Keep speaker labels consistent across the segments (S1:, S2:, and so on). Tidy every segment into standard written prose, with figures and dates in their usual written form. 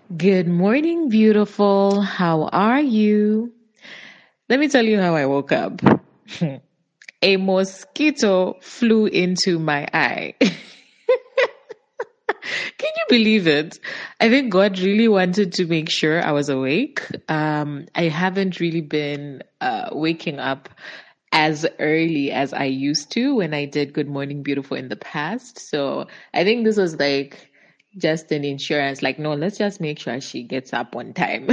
S1: Good morning, beautiful. How are you? Let me tell you how I woke up. A mosquito flew into my eye. Can you believe it? I think God really wanted to make sure I was awake. I haven't really been waking up as early as I used to when I did Good Morning Beautiful in the past. So I think this was like just an insurance, like, no, let's just make sure she gets up on time.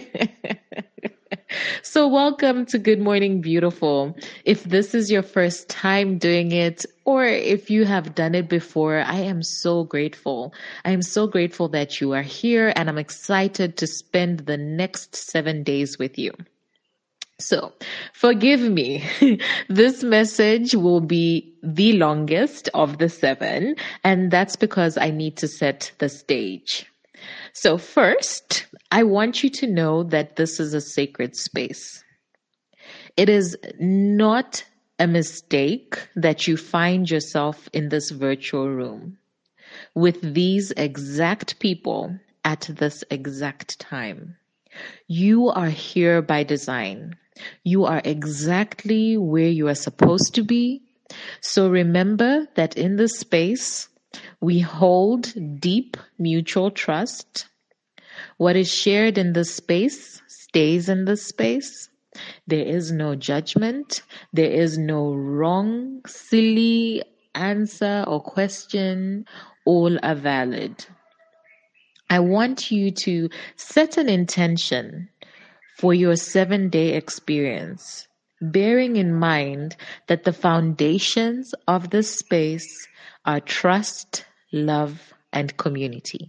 S1: So, welcome to Good Morning Beautiful. If this is your first time doing it, or if you have done it before, I am so grateful. I am so grateful that you are here, and I'm excited to spend the next 7 days with you. So, forgive me. This message will be the longest of the seven, and that's because I need to set the stage. So, first, I want you to know that this is a sacred space. It is not a mistake that you find yourself in this virtual room with these exact people at this exact time. You are here by design. You are exactly where you are supposed to be. So remember that in this space, we hold deep mutual trust. What is shared in this space stays in this space. There is no judgment. There is no wrong, silly answer or question. All are valid. I want you to set an intention for your 7 day experience, bearing in mind that the foundations of this space are trust, love, and community.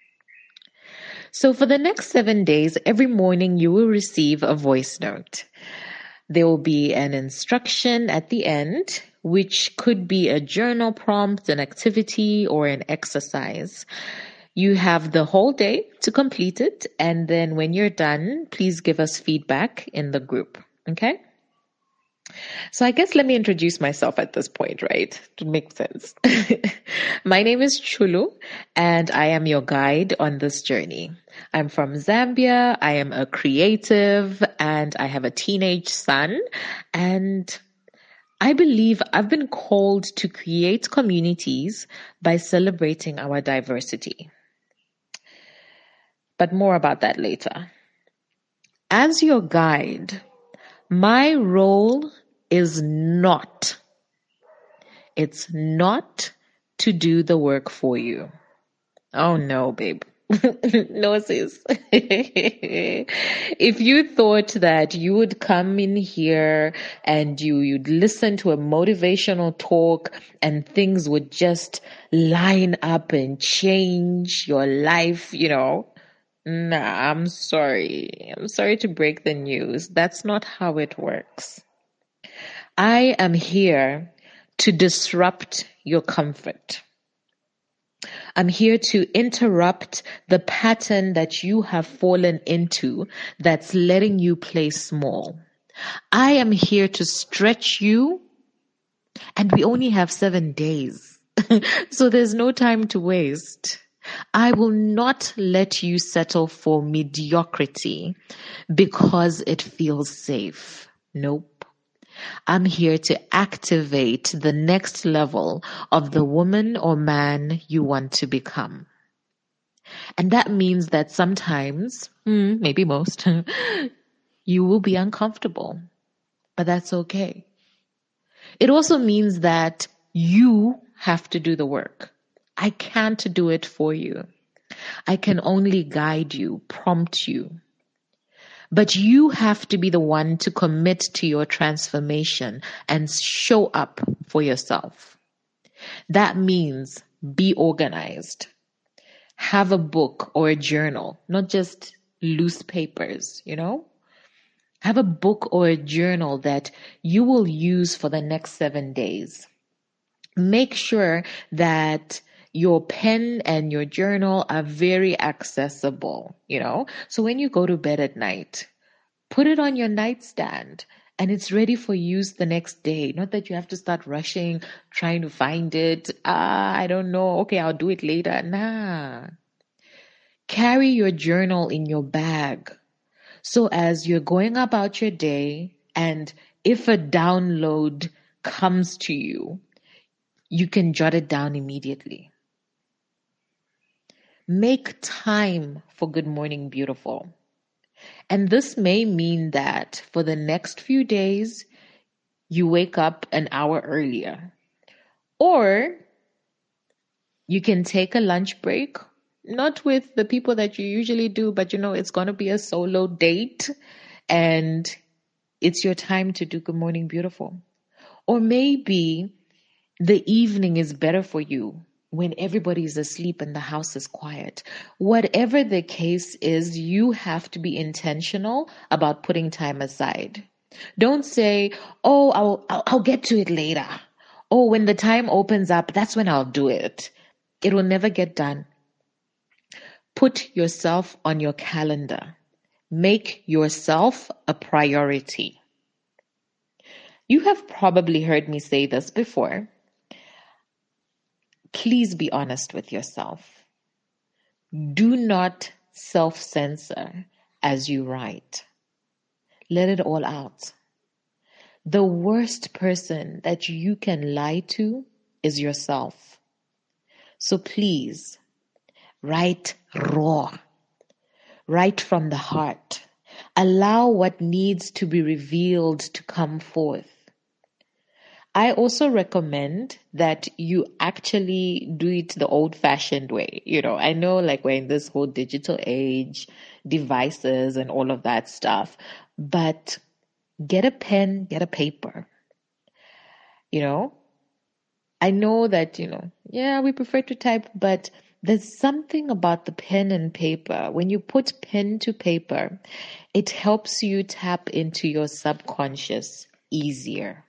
S1: So for the next 7 days, every morning you will receive a voice note. There will be an instruction at the end, which could be a journal prompt, an activity, or an exercise. You have the whole day to complete it, and then when you're done, please give us feedback in the group, okay? So I guess let me introduce myself at this point, right? To make sense. My name is Chulu, and I am your guide on this journey. I'm from Zambia. I am a creative, and I have a teenage son, and I believe I've been called to create communities by celebrating our diversity. But more about that later. As your guide, my role is it's not to do the work for you. Oh no, babe. No, sis. If you thought that you would come in here and you'd listen to a motivational talk and things would just line up and change your life, nah, I'm sorry. I'm sorry to break the news. That's not how it works. I am here to disrupt your comfort. I'm here to interrupt the pattern that you have fallen into that's letting you play small. I am here to stretch you, and we only have 7 days. So there's no time to waste. I will not let you settle for mediocrity because it feels safe. Nope. I'm here to activate the next level of the woman or man you want to become. And that means that sometimes, maybe most, you will be uncomfortable, but that's okay. It also means that you have to do the work. I can't do it for you. I can only guide you, prompt you. But you have to be the one to commit to your transformation and show up for yourself. That means be organized. Have a book or a journal, not just loose papers, Have a book or a journal that you will use for the next 7 days. Make sure that your pen and your journal are very accessible, So when you go to bed at night, put it on your nightstand and it's ready for use the next day. Not that you have to start rushing, trying to find it. I don't know. Okay, I'll do it later. Nah. Carry your journal in your bag. So as you're going about your day, and if a download comes to you, you can jot it down immediately. Make time for Good Morning Beautiful. And this may mean that for the next few days, you wake up an hour earlier. Or you can take a lunch break, not with the people that you usually do, but it's going to be a solo date and it's your time to do Good Morning Beautiful. Or maybe the evening is better for you when everybody is asleep and the house is quiet. Whatever the case is, you have to be intentional about putting time aside. Don't say, "Oh, I'll get to it later." "Oh, when the time opens up, that's when I'll do it." It will never get done. Put yourself on your calendar. Make yourself a priority. You have probably heard me say this before. Please be honest with yourself. Do not self-censor as you write. Let it all out. The worst person that you can lie to is yourself. So please, write raw. Write from the heart. Allow what needs to be revealed to come forth. I also recommend that you actually do it the old-fashioned way. I know like we're in this whole digital age, devices and all of that stuff, but get a pen, get a paper. I know that, we prefer to type, but there's something about the pen and paper. When you put pen to paper, it helps you tap into your subconscious easier.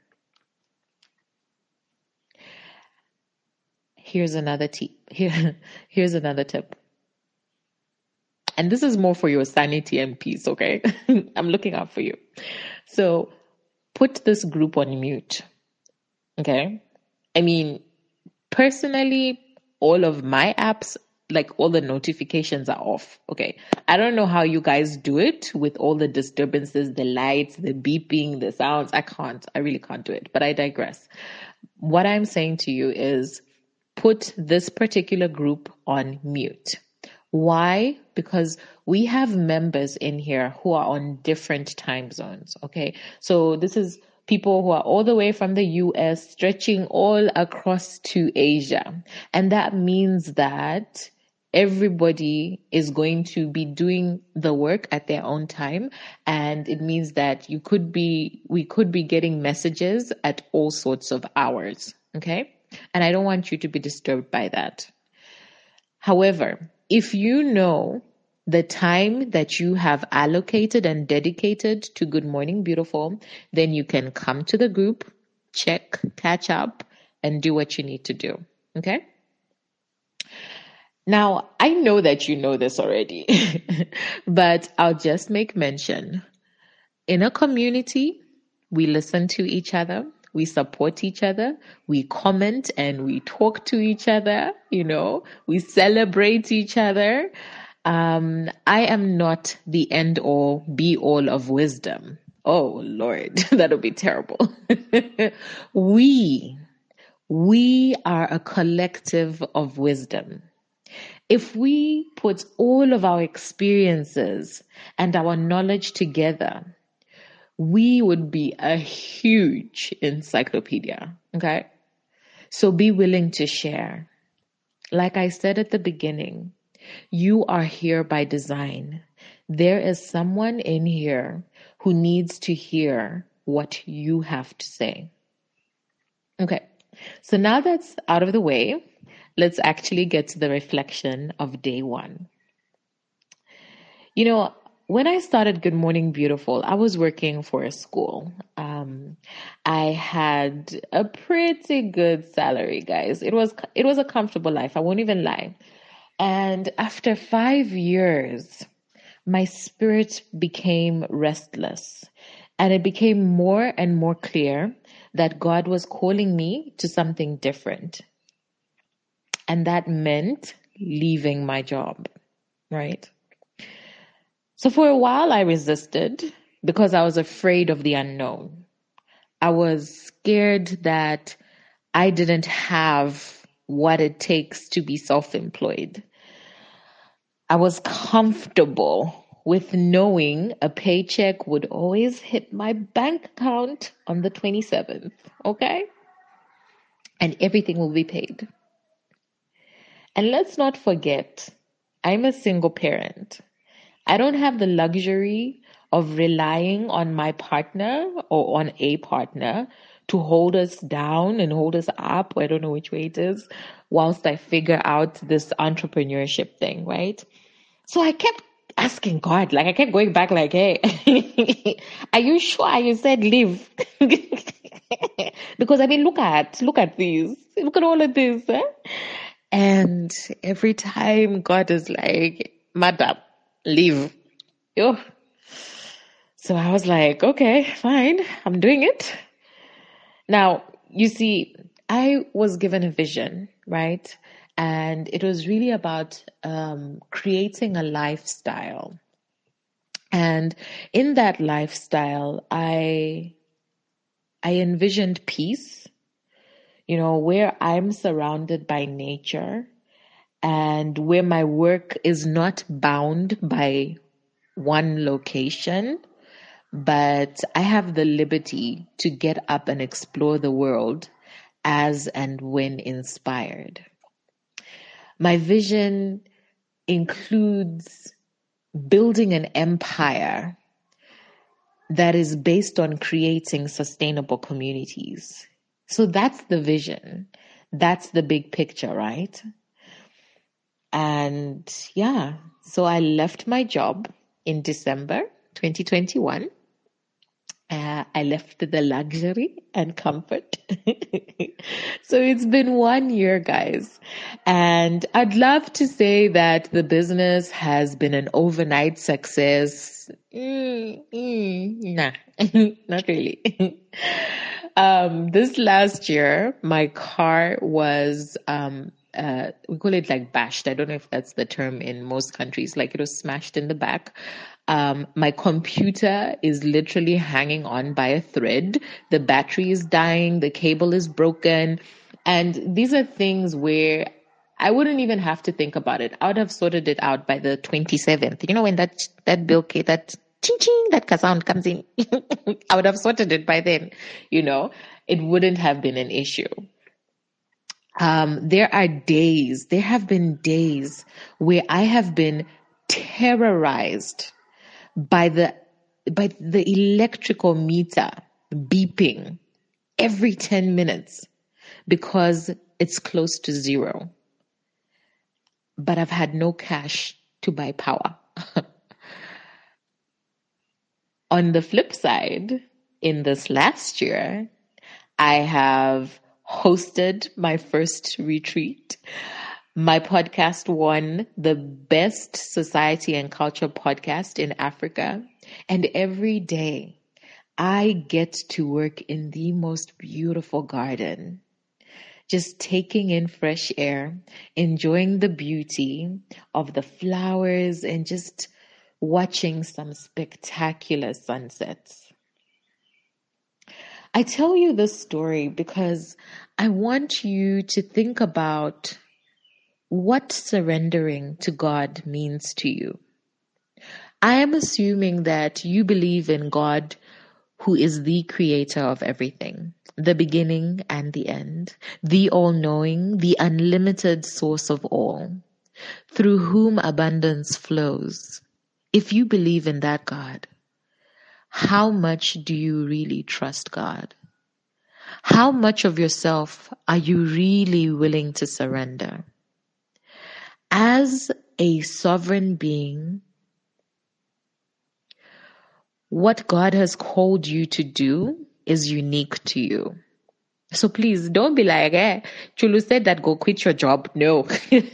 S1: Here's another tip. Here's another tip. And this is more for your sanity and peace, okay? I'm looking out for you. So put this group on mute, okay? I mean, personally, all of my apps, like all the notifications are off, okay? I don't know how you guys do it with all the disturbances, the lights, the beeping, the sounds. I really can't do it, but I digress. What I'm saying to you is put this particular group on mute. Why? Because we have members in here who are on different time zones, okay? So this is people who are all the way from the US, stretching all across to Asia. And that means that everybody is going to be doing the work at their own time. And it means that we could be getting messages at all sorts of hours, okay? And I don't want you to be disturbed by that. However, if you know the time that you have allocated and dedicated to Good Morning Beautiful, then you can come to the group, check, catch up, and do what you need to do. Okay? Now, I know that you know this already, but I'll just make mention. In a community, we listen to each other. We support each other. We comment and we talk to each other. We celebrate each other. I am not the end all be all of wisdom. Oh Lord, that'll be terrible. We are a collective of wisdom. If we put all of our experiences and our knowledge together, we would be a huge encyclopedia, okay? So be willing to share. Like I said at the beginning, you are here by design. There is someone in here who needs to hear what you have to say. Okay, so now that's out of the way, let's actually get to the reflection of day one. When I started Good Morning Beautiful, I was working for a school. I had a pretty good salary, guys. It was a comfortable life. I won't even lie. And after 5 years, my spirit became restless, and it became more and more clear that God was calling me to something different. And that meant leaving my job. right? So for a while, I resisted because I was afraid of the unknown. I was scared that I didn't have what it takes to be self-employed. I was comfortable with knowing a paycheck would always hit my bank account on the 27th, okay? And everything will be paid. And let's not forget, I'm a single parent. I don't have the luxury of relying on my partner or on a partner to hold us down and hold us up. I don't know which way it is, whilst I figure out this entrepreneurship thing, right? So I kept asking God, like I kept going back, like, hey, are you sure you said leave? Because I mean, look at these, look at all of this, eh? And every time God is like, madam, leave. Yo. So I was like, okay, fine, I'm doing it. Now, you see, I was given a vision, right? And it was really about creating a lifestyle. And in that lifestyle, I envisioned peace, where I'm surrounded by nature and where my work is not bound by one location, but I have the liberty to get up and explore the world as and when inspired. My vision includes building an empire that is based on creating sustainable communities. So that's the vision. That's the big picture, right? And yeah, so I left my job in December 2021. I left the luxury and comfort. So it's been 1 year, guys. And I'd love to say that the business has been an overnight success. Nah, not really. This last year, my car was, we call it like bashed. I don't know if that's the term in most countries. Like it was smashed in the back. My computer is literally hanging on by a thread. The battery is dying. The cable is broken. And these are things where I wouldn't even have to think about it. I would have sorted it out by the 27th. You know, when that bill, that ching ching, that sound comes in, I would have sorted it by then. It wouldn't have been an issue. There have been days where I have been terrorized by the electrical meter beeping every 10 minutes because it's close to zero. But I've had no cash to buy power. On the flip side, in this last year, I have hosted my first retreat. My podcast won the best society and culture podcast in Africa. And every day I get to work in the most beautiful garden, just taking in fresh air, enjoying the beauty of the flowers and just watching some spectacular sunsets. I tell you this story because I want you to think about what surrendering to God means to you. I am assuming that you believe in God, who is the creator of everything, the beginning and the end, the all-knowing, the unlimited source of all, through whom abundance flows. If you believe in that God, how much do you really trust God? How much of yourself are you really willing to surrender? As a sovereign being, what God has called you to do is unique to you. So please don't be like, Chulu said that go quit your job. No.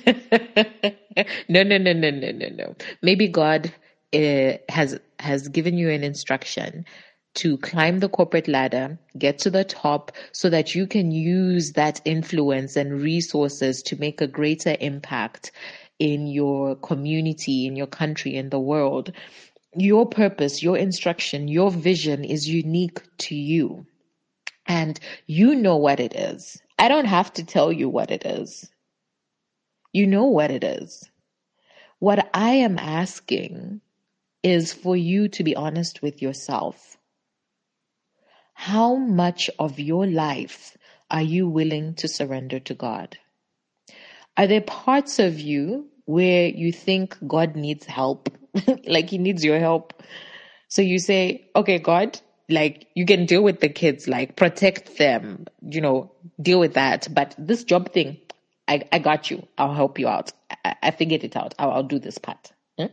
S1: No. Maybe God has given you an instruction to climb the corporate ladder, get to the top so that you can use that influence and resources to make a greater impact in your community, in your country, in the world. Your purpose, your instruction, your vision is unique to you. And you know what it is. I don't have to tell you what it is. You know what it is. What I am asking is for you to be honest with yourself. How much of your life are you willing to surrender to God? Are there parts of you where you think God needs help? Like he needs your help. So you say, okay, God, like you can deal with the kids, like protect them, deal with that. But this job thing, I got you. I'll help you out. I figured it out. I'll do this part.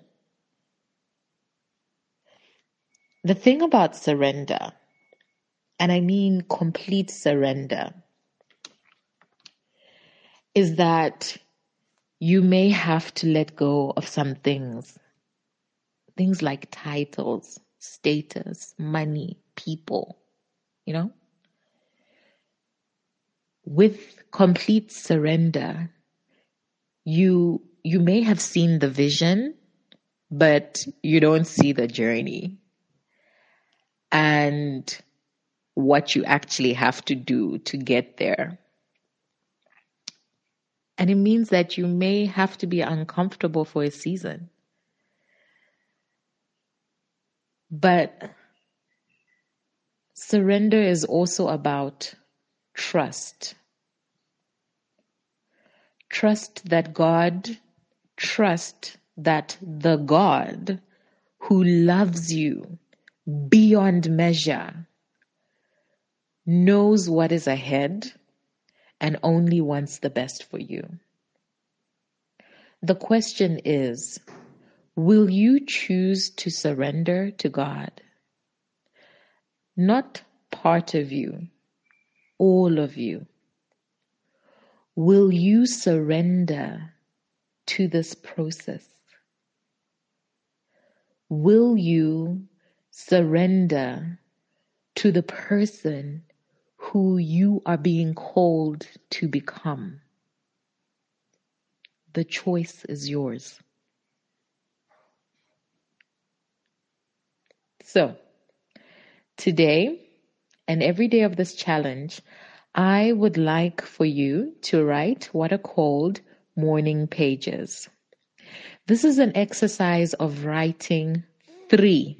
S1: The thing about surrender, and I mean complete surrender, is that you may have to let go of some things like titles, status, money, people, With complete surrender, you may have seen the vision, but you don't see the journey and what you actually have to do to get there. And it means that you may have to be uncomfortable for a season. But surrender is also about trust. Trust that the God who loves you beyond measure knows what is ahead and only wants the best for you. The question is, will you choose to surrender to God? Not part of you, all of you. Will you surrender to this process? Will you surrender to the person who you are being called to become? The choice is yours. So, today and every day of this challenge, I would like for you to write what are called morning pages. This is an exercise of writing three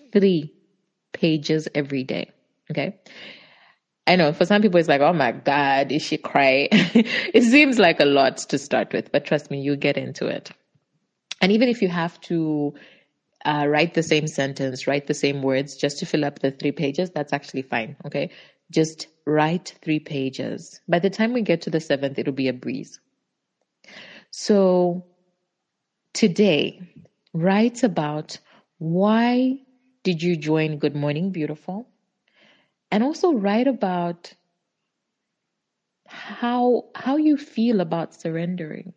S1: pages every day. Okay. I know for some people it's like, oh my God, is she cry? It seems like a lot to start with, but trust me, you get into it. And even if you have to write the same sentence, write the same words just to fill up the 3 pages, that's actually fine. Okay. Just write 3 pages. By the time we get to the 7th, it'll be a breeze. So today, write about why did you join Good Morning Beautiful? And also write about how you feel about surrendering.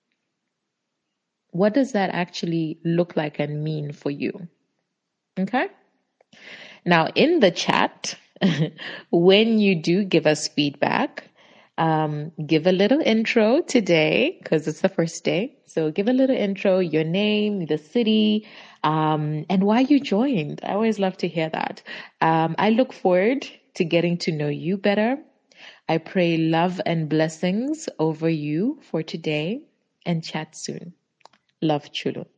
S1: What does that actually look like and mean for you? Okay? Now, in the chat, when you do give us feedback, give a little intro today because it's the first day. So give a little intro, your name, the city, and why you joined. I always love to hear that. I look forward to getting to know you better. I pray love and blessings over you for today and chat soon. Love, Chulu.